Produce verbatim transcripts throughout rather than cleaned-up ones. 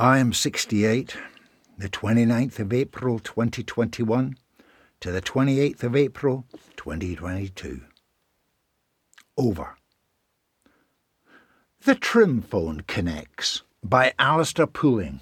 I am sixty-eight, the twenty-ninth of April twenty twenty-one to the twenty-eighth of April twenty twenty-two. Over. The Trim Phone Connects by Alistair Pooling.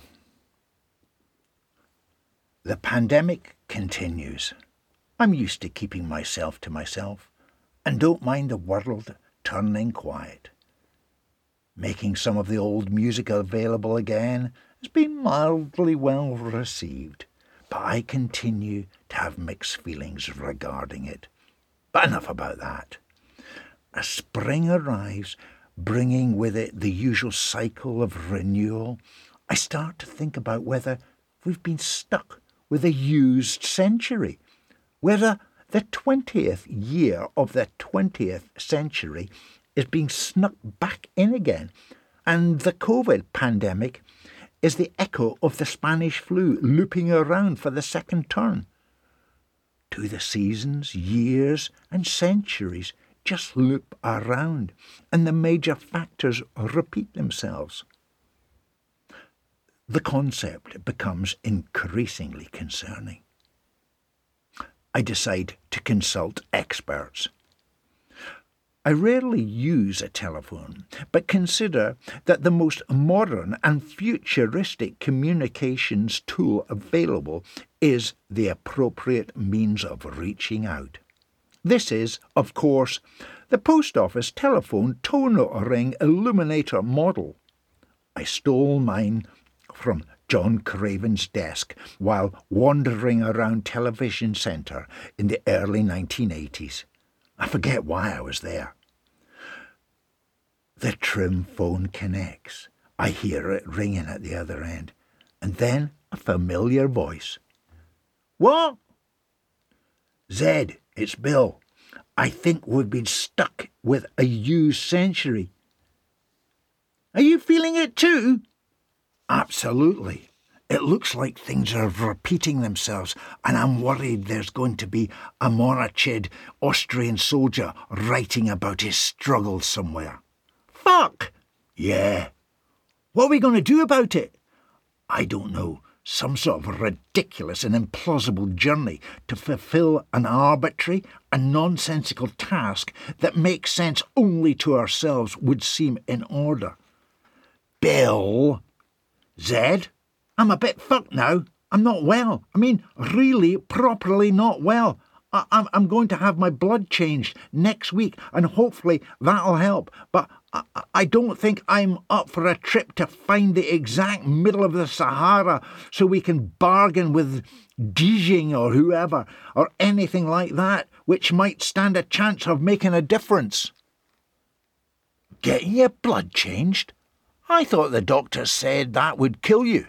The pandemic continues. I'm used to keeping myself to myself and don't mind the world turning quiet. Making some of the old music available again has been mildly well received, but I continue to have mixed feelings regarding it. But enough about that. As spring arrives, bringing with it the usual cycle of renewal, I start to think about whether we've been stuck with a used century, whether the twentieth year of the twentieth century is being snuck back in again, and the COVID pandemic is the echo of the Spanish flu looping around for the second turn. Do the seasons, years and centuries just loop around and the major factors repeat themselves? The concept becomes increasingly concerning. I decide to consult experts. I rarely use a telephone, but consider that the most modern and futuristic communications tool available is the appropriate means of reaching out. This is, of course, the post office telephone tone ring illuminator model. I stole mine from John Craven's desk while wandering around Television Centre in the early nineteen eighties. I forget why I was there. The Trim Phone connects. I hear it ringing at the other end, and then a familiar voice. What? Zed, it's Bill. I think we've been stuck with a used century. Are you feeling it too? Absolutely. It looks like things are repeating themselves, and I'm worried there's going to be a monarchid Austrian soldier writing about his struggles somewhere. Fuck! Yeah. What are we going to do about it? I don't know. Some sort of ridiculous and implausible journey to fulfil an arbitrary and nonsensical task that makes sense only to ourselves would seem in order. Bill! Zed? I'm a bit fucked now. I'm not well. I mean, really, properly not well. I, I'm, I'm going to have my blood changed next week, and hopefully that'll help. But I, I don't think I'm up for a trip to find the exact middle of the Sahara so we can bargain with Dijing or whoever, or anything like that, which might stand a chance of making a difference. Getting your blood changed? I thought the doctor said that would kill you.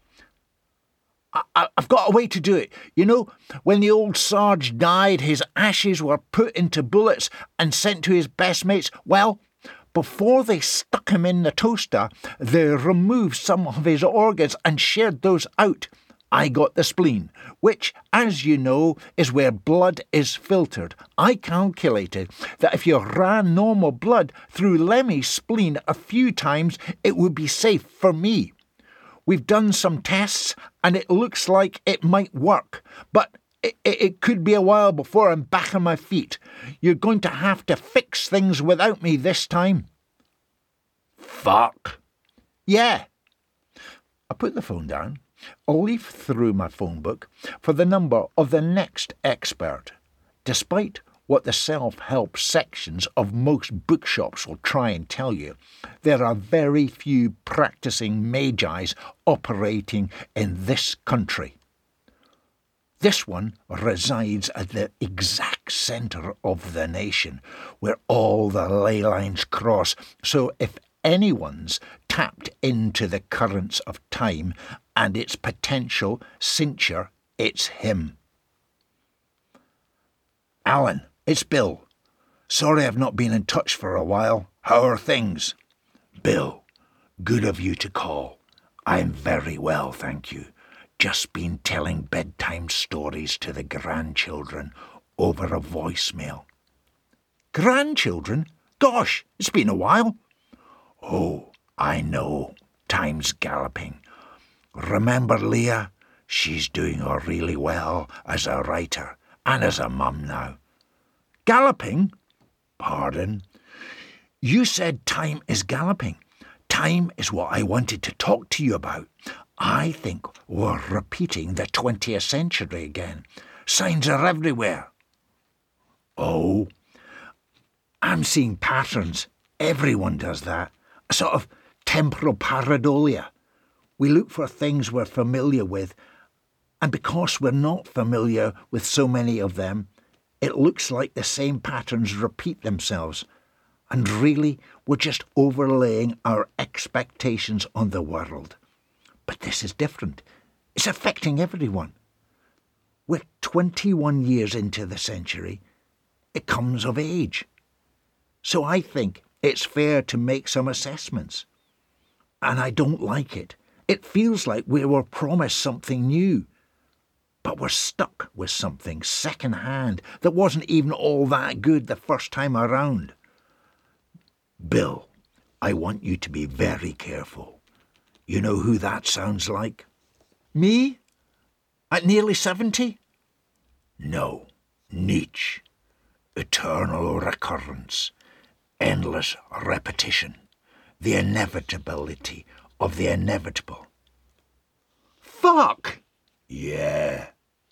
I, I've got a way to do it. You know, when the old Sarge died, his ashes were put into bullets and sent to his best mates. Well, before they stuck him in the toaster, they removed some of his organs and shared those out. I got the spleen, which, as you know, is where blood is filtered. I calculated that if you ran normal blood through Lemmy's spleen a few times, it would be safe for me. We've done some tests, and it looks like it might work, but it, it, it could be a while before I'm back on my feet. You're going to have to fix things without me this time. Fuck. Yeah. I put the phone down. I'll leaf through my phone book for the number of the next expert. Despite what the self-help sections of most bookshops will try and tell you, there are very few practicing magis operating in this country. This one resides at the exact centre of the nation, where all the ley lines cross, so if anyone's tapped into the currents of time and its potential cincture, it's him. Alan, it's Bill. Sorry I've not been in touch for a while. How are things? Bill, good of you to call. I'm very well, thank you. Just been telling bedtime stories to the grandchildren over a voicemail. Grandchildren? Gosh, it's been a while. Oh, I know. Time's galloping. Remember Leah? She's doing really well as a writer and as a mum now. Galloping? Pardon? You said time is galloping. Time is what I wanted to talk to you about. I think we're repeating the twentieth century again. Signs are everywhere. Oh, I'm seeing patterns. Everyone does that. A sort of temporal pareidolia. We look for things we're familiar with, and because we're not familiar with so many of them, it looks like the same patterns repeat themselves. And really, we're just overlaying our expectations on the world. But this is different. It's affecting everyone. We're twenty-one years into the century. It comes of age. So I think it's fair to make some assessments. And I don't like it. It feels like we were promised something new. But we're stuck with something second-hand that wasn't even all that good the first time around. Bill, I want you to be very careful. You know who that sounds like? Me? At nearly seventy? No, Nietzsche. Eternal recurrence, endless repetition, the inevitability of the inevitable. Fuck! Yeah.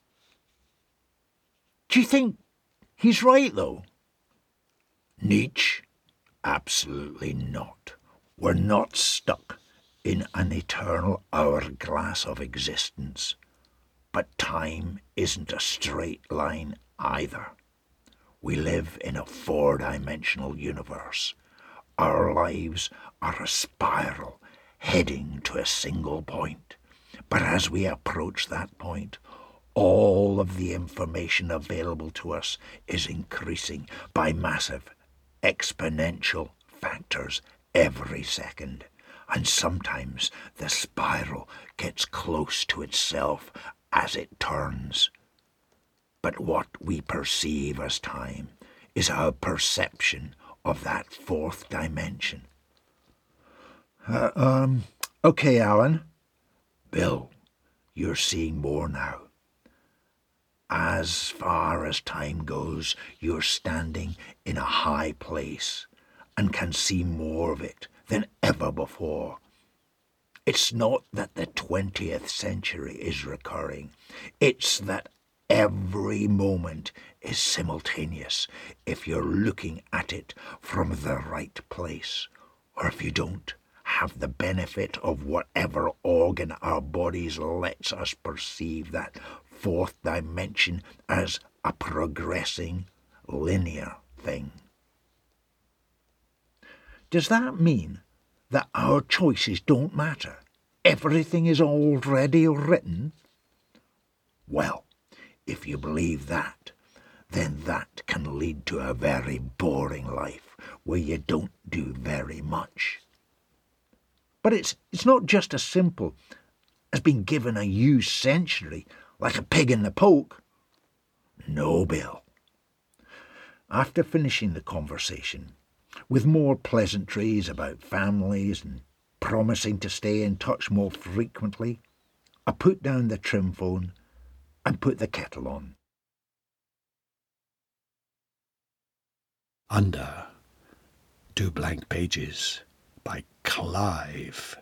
Do you think he's right, though? Nietzsche? Absolutely not. We're not stuck in an eternal hourglass of existence. But time isn't a straight line either. We live in a four-dimensional universe. Our lives are a spiral heading to a single point. But as we approach that point, all of the information available to us is increasing by massive, exponential factors every second. And sometimes the spiral gets close to itself as it turns. But what we perceive as time is our perception of that fourth dimension. Uh, um, okay, Alan. Bill, you're seeing more now. As far as time goes, you're standing in a high place and can see more of it than ever before. It's not that the twentieth century is recurring. It's that every moment is simultaneous if you're looking at it from the right place, or if you don't have the benefit of whatever organ our bodies lets us perceive that fourth dimension as a progressing, linear thing. Does that mean that our choices don't matter? Everything is already written? Well, if you believe that, then that can lead to a very boring life where you don't do very much. But it's it's not just as simple as being given a used century like a pig in the poke. No, Bill. After finishing the conversation, with more pleasantries about families and promising to stay in touch more frequently, I put down the trim phone and put the kettle on. Under Two Blank Pages by Clive